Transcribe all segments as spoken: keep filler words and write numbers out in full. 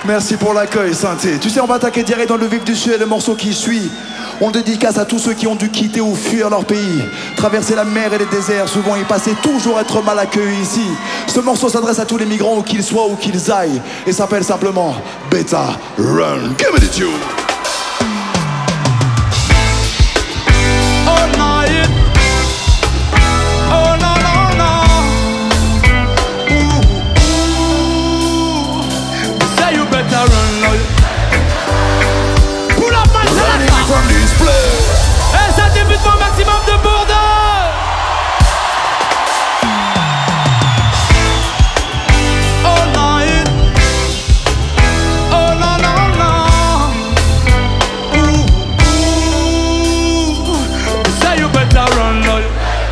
Merci pour l'accueil, Synthé. Tu sais, on va attaquer direct dans le vif du sujet, le morceau qui suit. On le dédicace à tous ceux qui ont dû quitter ou fuir leur pays, traverser la mer et les déserts, souvent y passer, toujours être mal accueillis ici. Ce morceau s'adresse à tous les migrants, où qu'ils soient, où qu'ils aillent, et s'appelle simplement Beta Run. Give me the tune. Et ça débute pour un maximum de bourdon. All night. Oh non non non. Ooh, ooh. Say you better run, Lord.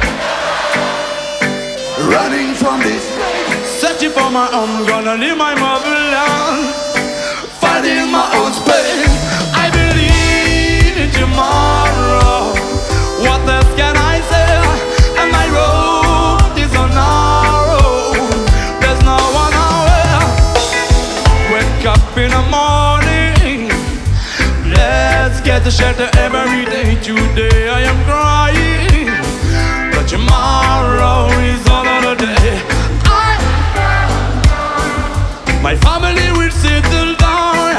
Running from this. Searching for my own, gonna leave my motherland. Fighting my own space. I believe in tomorrow. What else can I say? And my road is so narrow. There's no one nowhere. Wake up in the morning. Let's get the shelter every day. Today I am crying, but tomorrow is another day. I, my family will settle down.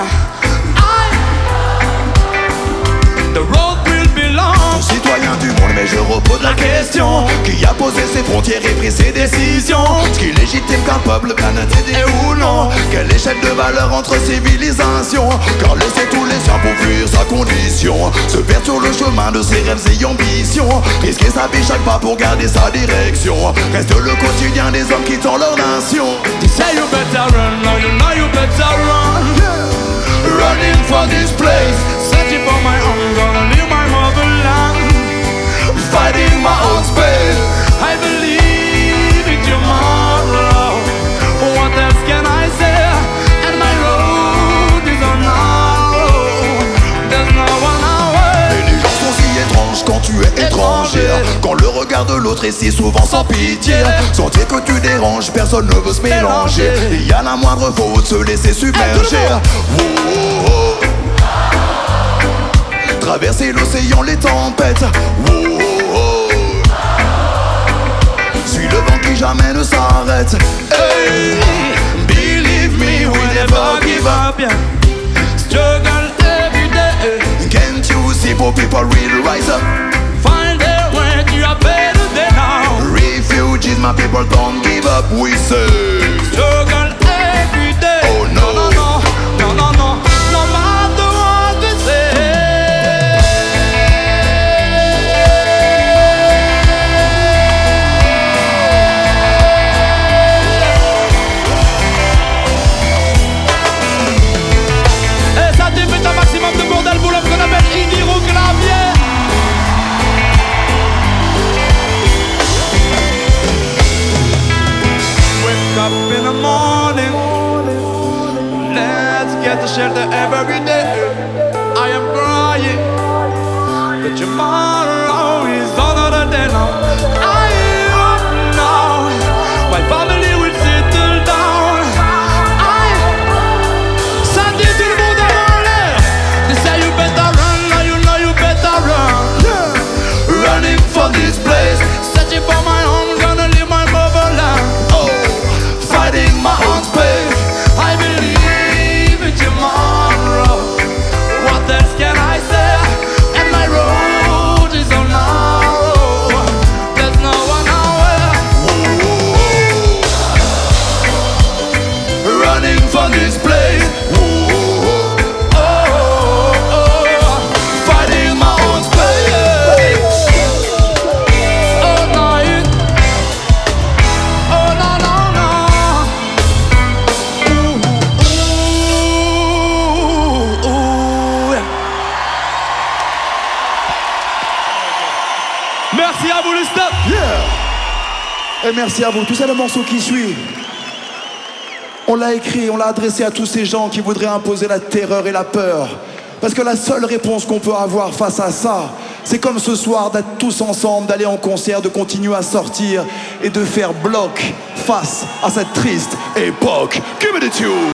Citoyen du monde, mais je repose la question: qui a posé ses frontières et pris ses décisions? Ce qui légitime qu'un peuple bien intérêt ou non? Quelle échelle de valeur entre civilisations? Car laisser tous les siens pour fuir sa condition, se perdre sur le chemin de ses rêves et ambitions, risquer sa vie chaque pas pour garder sa direction, reste le quotidien des hommes quittant leur nation. They say you better run, now you know you better run. Yeah. Running for this place, searching for my own, gonna leave my motherland. Fighting my own space. I believe in tomorrow. What else can I say? And my road is so narrow. There's no one away. Et les gens sont si étranges quand tu es étrangère, quand le regard de l'autre est si souvent sans pitié. Sentir que tu déranges, personne ne veut se mélanger. Il y a la moindre faute, se laisser submerger. Oh, oh, oh. Traverser l'océan, les tempêtes. Oh, oh, oh. Suis le vent qui jamais ne s'arrête. Hey, believe me, we never give up. Struggle every day. Can't you see poor people will rise up? Find a way to a better day now. Refugees, my people, don't give up, we say. Struggle every day. Oh no, no, no, no, no, no, no matter what they say. Up in the morning, let's get the shelter every day. I am crying, but tomorrow is another day now. I know my family will settle down. I Sunday to the moon down there. They say you better run, now you know you better run. Yeah. Running for this place, searching for my home, gonna leave my motherland. Fighting my own space. I believe in tomorrow. What else can I say? And my road is so narrow. There's no one nowhere. Whoa. Running for this place. Whoa. Oh, oh, oh. Fighting my own space. All night. Oh no no no. Merci à vous le stop. Yeah. Et merci à vous. Tout ça, le morceau qui suit, on l'a écrit, on l'a adressé à tous ces gens qui voudraient imposer la terreur et la peur. Parce que la seule réponse qu'on peut avoir face à ça, c'est comme ce soir d'être tous ensemble, d'aller en concert, de continuer à sortir et de faire bloc face à cette triste époque. Give me the tune.